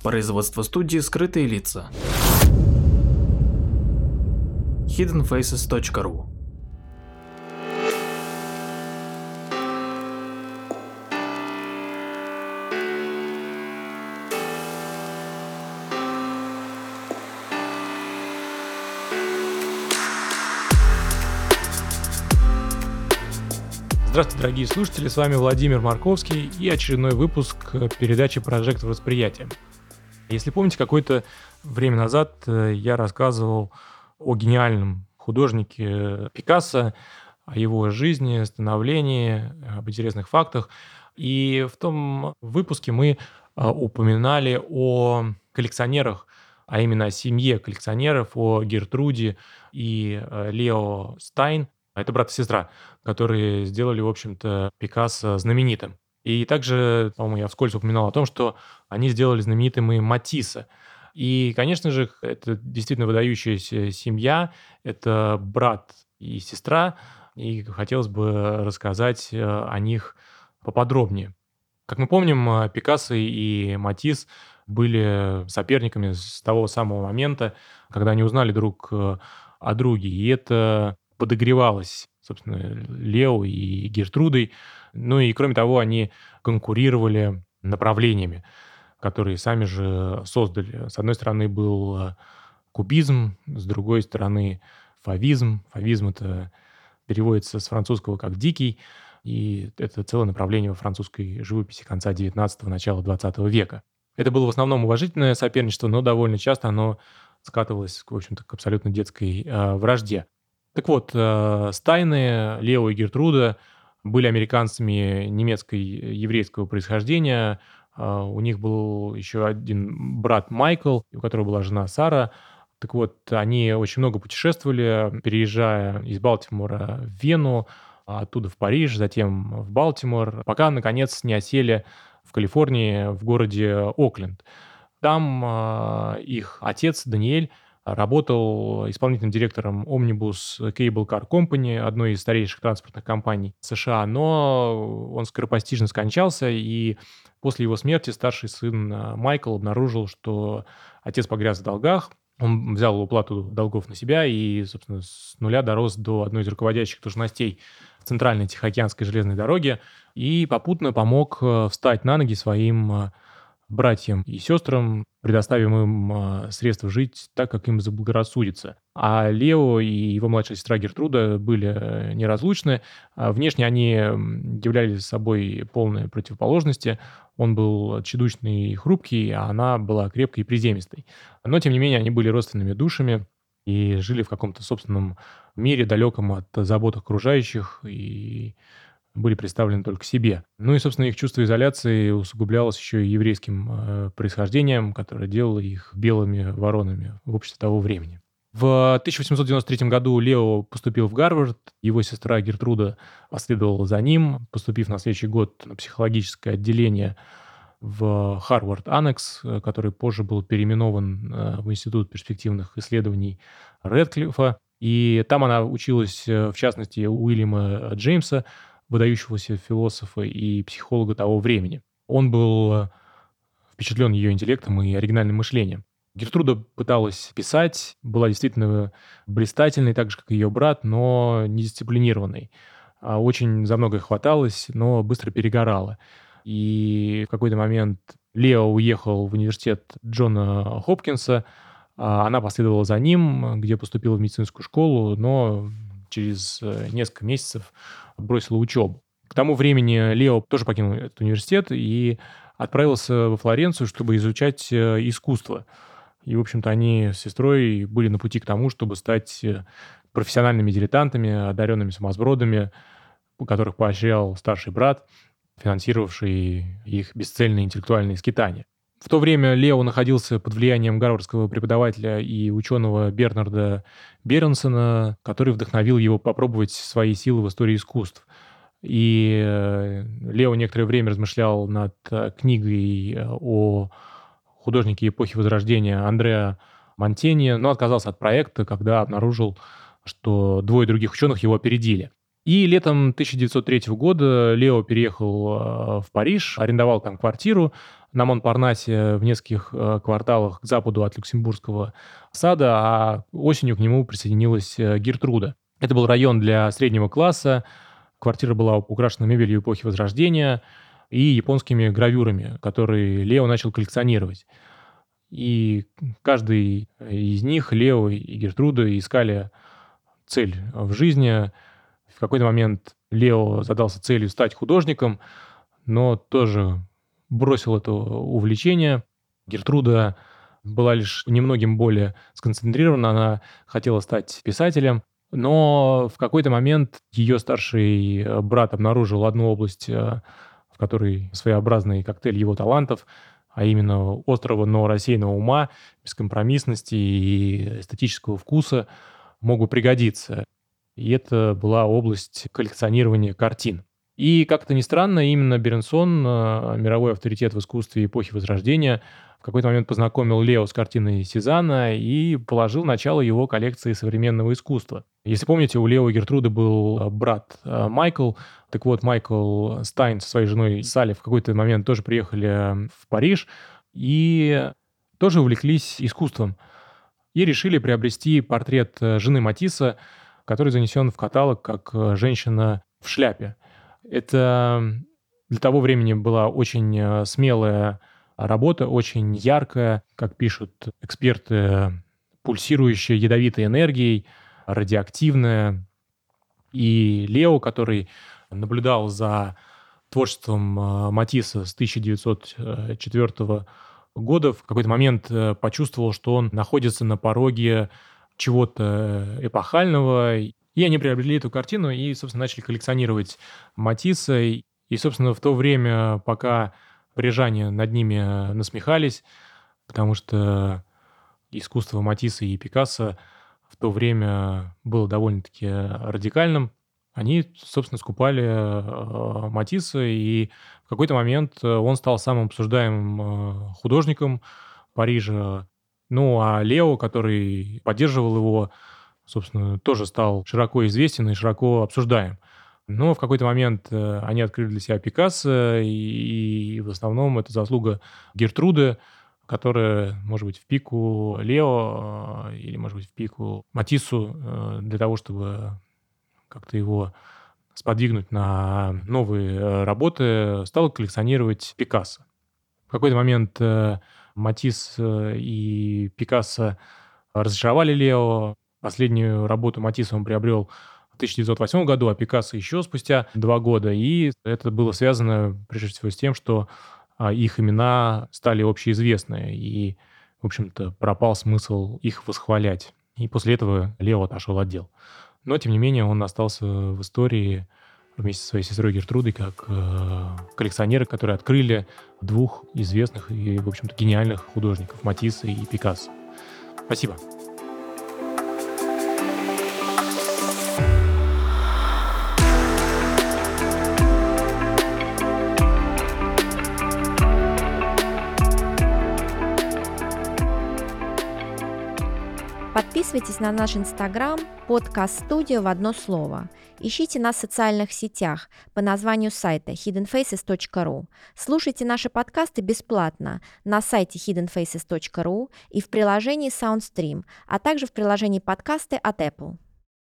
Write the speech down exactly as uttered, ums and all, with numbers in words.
Производство студии «Скрытые лица». хидден фейсес точка ру. Здравствуйте, дорогие слушатели, с вами Владимир Марковский и очередной выпуск передачи «Прожектор восприятия». Если помните, какое-то время назад я рассказывал о гениальном художнике Пикассо, о его жизни, становлении, об интересных фактах. И в том выпуске мы упоминали о коллекционерах, а именно о семье коллекционеров, о Гертруде и Лео Стайн. Это брат и сестра, которые сделали, в общем-то, Пикассо знаменитым. И также, по-моему, я вскользь упоминал о том, что они сделали знаменитым и Матисса. И, конечно же, это действительно выдающаяся семья. Это брат и сестра. И хотелось бы рассказать о них поподробнее. Как мы помним, Пикассо и Матисс были соперниками с того самого момента, когда они узнали друг о друге. И это подогревалось, собственно, Лео и Гертрудой. Ну и, кроме того, они конкурировали направлениями, которые сами же создали. С одной стороны был кубизм, с другой стороны фавизм. Фавизм — это переводится с французского как «дикий», и это целое направление во французской живописи конца девятнадцатого — начала двадцатого века. Это было в основном уважительное соперничество, но довольно часто оно скатывалось, в общем-то, к абсолютно детской э, вражде. Так вот, э, Стайны, Лео и Гертруда, были американцами немецко-еврейского происхождения. Э, у них был еще один брат Майкл, у которого была жена Сара. Так вот, они очень много путешествовали, переезжая из Балтимора в Вену, оттуда в Париж, затем в Балтимор, пока, наконец, не осели в Калифорнии, в городе Окленд. Там э, их отец Даниэль работал исполнительным директором Omnibus Cable Car Company, одной из старейших транспортных компаний США, но он скоропостижно скончался, и после его смерти старший сын Майкл обнаружил, что отец погряз в долгах. Он взял уплату долгов на себя и, собственно, с нуля дорос до одной из руководящих должностей в Центральной Тихоокеанской железной дороге и попутно помог встать на ноги своим братьям и сестрам, предоставим им средства жить так, как им заблагорассудится. А Лео и его младшая сестра Гертруда были неразлучны. Внешне они являли собой полные противоположности. Он был тщедушный и хрупкий, а она была крепкой и приземистой. Но, тем не менее, они были родственными душами и жили в каком-то собственном мире, далеком от забот окружающих, и были представлены только себе. Ну и, собственно, их чувство изоляции усугублялось еще и еврейским э, происхождением, которое делало их белыми воронами в обществе того времени. В тысяча восемьсот девяносто третьем году Лео поступил в Гарвард, его сестра Гертруда последовала за ним, поступив на следующий год на психологическое отделение в Harvard Annex, который позже был переименован в Институт перспективных исследований Рэдклиффа. И там она училась, в частности, у Уильяма Джеймса, выдающегося философа и психолога того времени. Он был впечатлен ее интеллектом и оригинальным мышлением. Гертруда пыталась писать, была действительно блистательной, так же, как и ее брат, но недисциплинированной. Очень за многое хваталась, но быстро перегорала. И в какой-то момент Лео уехал в университет Джона Хопкинса, она последовала за ним, где поступила в медицинскую школу, но через несколько месяцев бросила учебу. К тому времени Лео тоже покинул этот университет и отправился во Флоренцию, чтобы изучать искусство. И, в общем-то, они с сестрой были на пути к тому, чтобы стать профессиональными дилетантами, одаренными сумасбродами, которых поощрял старший брат, финансировавший их бесцельные интеллектуальные скитания. В то время Лео находился под влиянием гарвардского преподавателя и ученого Бернарда Беренсона, который вдохновил его попробовать свои силы в истории искусств. И Лео некоторое время размышлял над книгой о художнике эпохи Возрождения Андреа Монтеньи, но отказался от проекта, когда обнаружил, что двое других ученых его опередили. И летом тысяча девятьсот третьего года Лео переехал в Париж, арендовал там квартиру, на Монпарнасе в нескольких э, кварталах к западу от Люксембургского сада, а осенью к нему присоединилась э, Гертруда. Это был район для среднего класса, квартира была украшена мебелью эпохи Возрождения и японскими гравюрами, которые Лео начал коллекционировать. И каждый из них, Лео и Гертруда, искали цель в жизни. В какой-то момент Лео задался целью стать художником, но тоже бросил это увлечение. Гертруда была лишь немногим более сконцентрирована, она хотела стать писателем, но в какой-то момент ее старший брат обнаружил одну область, э, в которой своеобразный коктейль его талантов, а именно острого, но рассеянного ума, бескомпромиссности и эстетического вкуса мог бы пригодиться. И это была область коллекционирования картин. И, как-то ни странно, именно Беренсон, э, мировой авторитет в искусстве эпохи Возрождения, в какой-то момент познакомил Лео с картиной Сезанна и положил начало его коллекции современного искусства. Если помните, у Лео и Гертруды был брат э, Майкл. Так вот, Майкл Стайн со своей женой Салли в какой-то момент тоже приехали в Париж и тоже увлеклись искусством. И решили приобрести портрет жены Матисса, который занесен в каталог как «Женщина в шляпе». Это для того времени была очень э, смелая работа, очень яркая, как пишут эксперты, пульсирующая ядовитой энергией, радиоактивная. И Лео, который наблюдал за творчеством э, Матисса с тысяча девятьсот четвёртого года, в какой-то момент э, почувствовал, что он находится на пороге чего-то эпохального. И они приобрели эту картину и, собственно, начали коллекционировать Матисса. И, собственно, в то время, пока парижане над ними насмехались, потому что искусство Матисса и Пикассо в то время было довольно-таки радикальным, они, собственно, скупали э, Матисса, и в какой-то момент он стал самым обсуждаемым э, художником Парижа. Ну, а Лео, который поддерживал его, собственно, тоже стал широко известен и широко обсуждаем. Но в какой-то момент э, они открыли для себя Пикассо, и, и в основном это заслуга Гертруды, которая, может быть, в пику Лео э, или, может быть, в пику Матиссу э, для того, чтобы как-то его сподвигнуть на новые э, работы, стала коллекционировать Пикассо. В какой-то момент э, Матисс э, и Пикассо разочаровали Лео. Последнюю работу Матисса он приобрел в тысяча девятьсот восьмом году, а Пикассо еще спустя два года. И это было связано, прежде всего, с тем, что а, их имена стали общеизвестны. И, в общем-то, пропал смысл их восхвалять. И после этого Лео отошел от дел. Но, тем не менее, он остался в истории вместе со своей сестрой Гертрудой как э, коллекционеры, которые открыли двух известных и, в общем-то, гениальных художников Матисса и Пикассо. Спасибо. Подписывайтесь на наш инстаграм подкаст студио в одно слово. Ищите нас в социальных сетях по названию сайта хиден фейсес точка ру. Слушайте наши подкасты бесплатно на сайте хиден фейсес точка ру и в приложении SoundStream, а также в приложении подкасты от Apple.